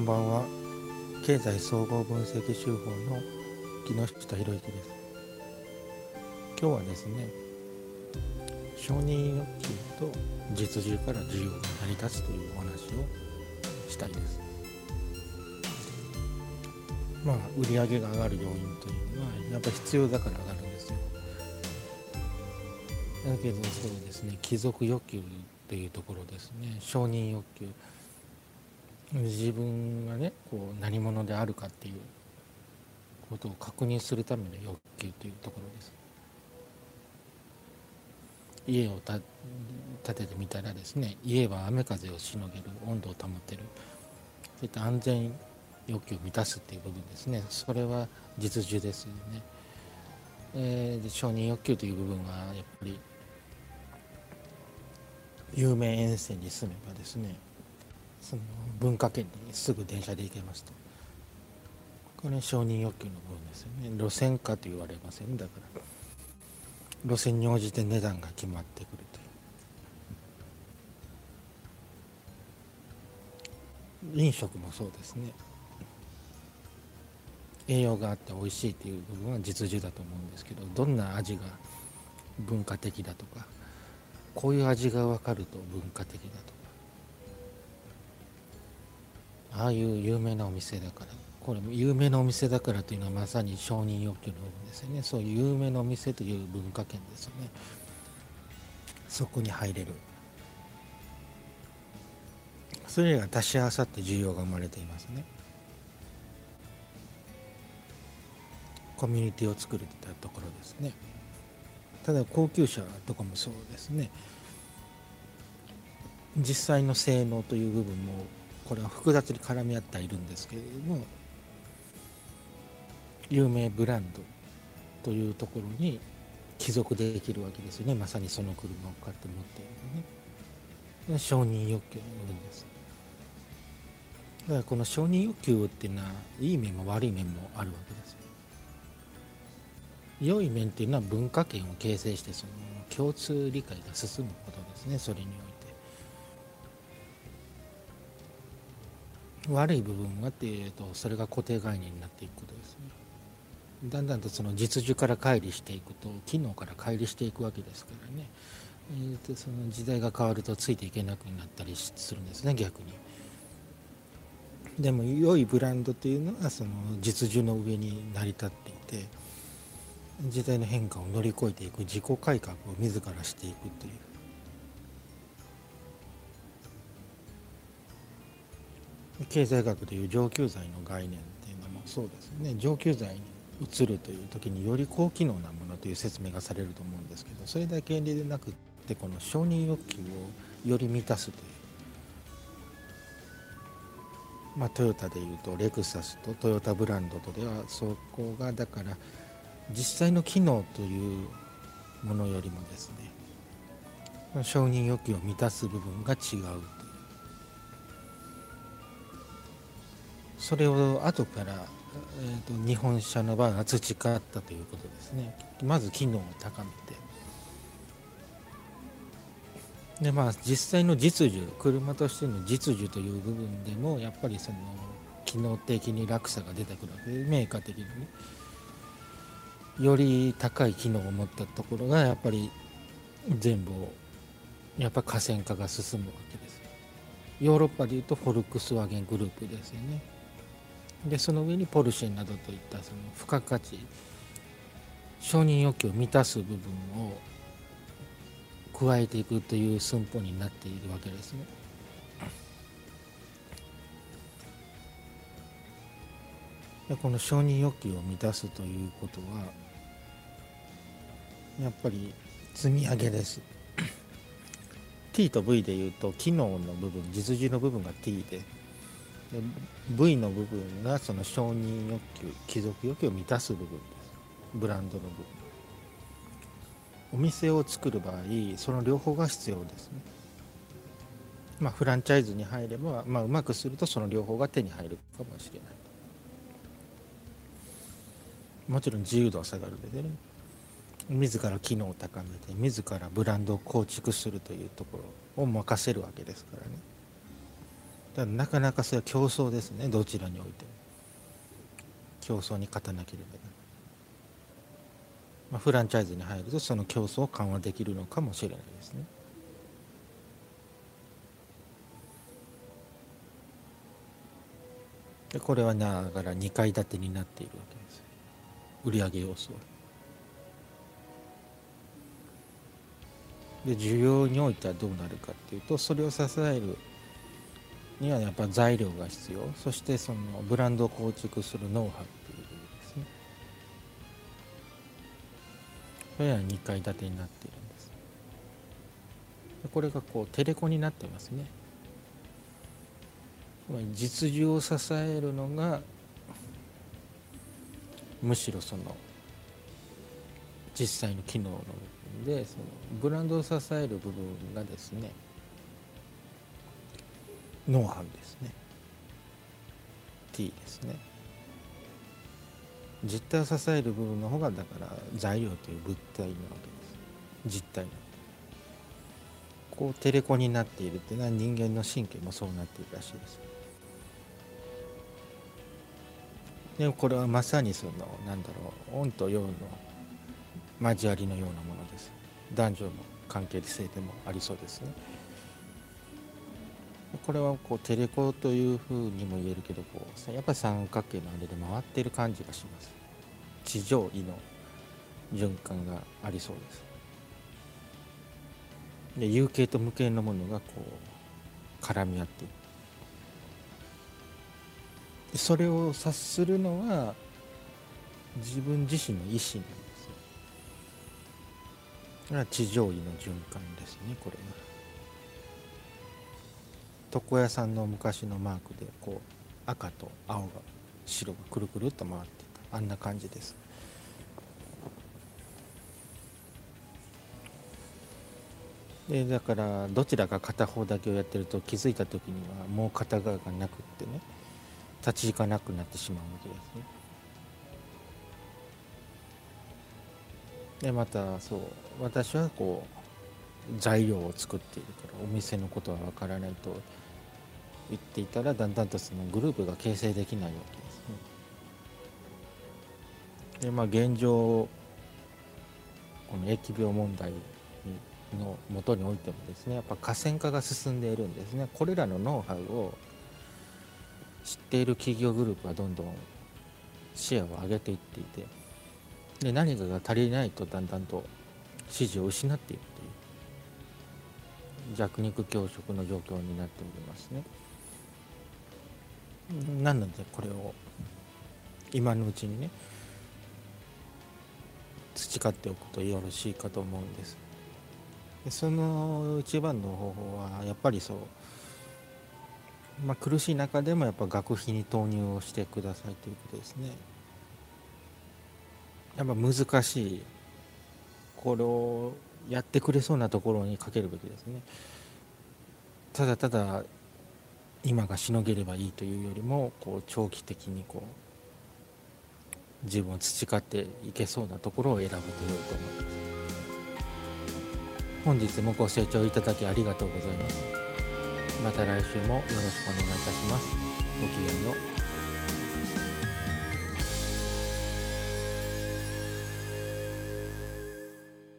んばんは。経済総合分析手法の木下博之です。今日はですね、承認欲求と実需から需要が成り立つというお話をしたいです。売上が上がる要因というのはやっぱり必要だから上がるんですよ。だけどそうですね、帰属欲求っていうところですね、承認欲求、自分がね何者であるかっていうことを確認するための欲求というところです。家を建ててみたらですね、家は雨風をしのげる、温度を保てる、そういった安全欲求を満たすっていう部分ですね。それは実需ですよね。で承認欲求という部分はやっぱり有名沿線に住めばですね、その文化圏にすぐ電車で行けますと、これ承認欲求の部分ですよね。路線価と言われません、だから路線に応じて値段が決まってくるという。飲食もそうですね。栄養があって美味しいという部分は実需だと思うんですけど、どんな味が文化的だとか、こういう味が分かると文化的だとか、ああいう有名なお店だから、これ有名なお店だからというのはまさに承認欲求の部分ですよね。そういう有名なお店という文化圏ですよね。そこに入れる、それが足し合わさって需要が生まれていますね。コミュニティを作るといったところですね。ただ高級車とかもそうですね。実際の性能という部分もこれは複雑に絡み合っているんですけれども、有名ブランドというところに帰属できるわけですよね。まさにその車を買って持っているね、承認欲求の部分です。だからこの承認欲求っていうのはいい面も悪い面もあるわけですよ。良い面っていうのは文化圏を形成して、その共通理解が進むことですね。それにおいて悪い部分はっていうと、それが固定概念になっていくことですね。だんだんとその実需から乖離していくと機能から乖離していくわけですからね。その時代が変わるとついていけなくなったりするんですね、逆に。でも良いブランドというのはその実需の上に成り立っていて、時代の変化を乗り越えていく自己改革を自らしていくという、経済学でいう上級財の概念っていうのもそうですね。上級財に移るという時により高機能なものという説明がされると思うんですけど、それだけでなくってこの承認欲求をより満たすという、トヨタでいうとレクサスとトヨタブランドとではそこがだから実際の機能というものよりもですね、承認欲求を満たす部分が違うという、それを後から、日本車の場合は培ったということですね。まず機能を高めて、で実際の実需、車としての実需という部分でもやっぱりその機能的に落差が出てくるわけで、メーカー的にね、より高い機能を持ったところがやっぱり全部やっぱ河川化が進むわけです。ヨーロッパでいうとフォルクスワーゲングループですよね。でその上にポルシェなどといったその付加価値、承認欲求を満たす部分を加えていくという寸法になっているわけですね。でこの承認欲求を満たすということはやっぱり積み上げです。T と V でいうと機能の部分、実需の部分が T で、V の部分がその承認欲求、帰属欲求を満たす部分です。ブランドの部分。お店を作る場合その両方が必要ですね。フランチャイズに入れば、うまくするとその両方が手に入るかもしれない。もちろん自由度は下がるのでね、自ら機能を高めて自らブランドを構築するというところを任せるわけですからね。 だからなかなかそれは競争ですね。どちらにおいても競争に勝たなければいけない。フランチャイズに入るとその競争を緩和できるのかもしれないですね。でこれはだから2階建てになっているわけです。売上要素は。で需要においてはどうなるかっていうと、それを支えるにはやっぱ材料が必要、そしてそのブランドを構築するノウハウっていうですね、これは2階建てになっているんです。でこれがこうテレコになってますね。実需を支えるのがむしろその実際の機能の部分で、そのブランドを支える部分がですね、ノウハウですね。 T ですね。実体を支える部分の方がだから材料という物体なわけです。実体のこうテレコになっているっていうのは人間の神経もそうなっているらしいです。でもこれはまさにそのなんだろう、陰と陽の交わりのようなものです。男女の関係性でもありそうですね。これはこうテレコというふうにも言えるけど、こうやっぱり三角形のあれで回っている感じがします。地上位の循環がありそうです。で有形と無形のものがこう絡み合っている。それを察するのは自分自身の意思なんですよ。だから地上位の循環ですね。これが床屋さんの昔のマークでこう赤と青が白がくるくるっと回ってた、あんな感じです。でだからどちらか片方だけをやってると気づいた時にはもう片側がなくってね、立ち行かなくなってしまうわけですね。でまたそう、私はこう材料を作っているからお店のことはわからないと言っていたら、だんだんとそのグループが形成できないわけですね。で現状この疫病問題の元においてもですね、やっぱ河川化が進んでいるんですね。これらのノウハウを知っている企業グループはどんどんシェアを上げていっていて、で何かが足りないとだんだんと支持を失っているという弱肉強食の状況になっておりますね。なのでこれを今のうちにね培っておくとよろしいかと思うんです。でその一番の方法はやっぱりそう、苦しい中でもやっぱ学費に投入をしてくださいということですね。やっぱ難しい、これをやってくれそうなところにかけるべきですね。ただただ今がしのげればいいというよりも、こう長期的にこう自分を培っていけそうなところを選ぶと良いと思います。本日もご清聴いただきありがとうございます。また来週もよろしくお願いいたします。ごきげんよう。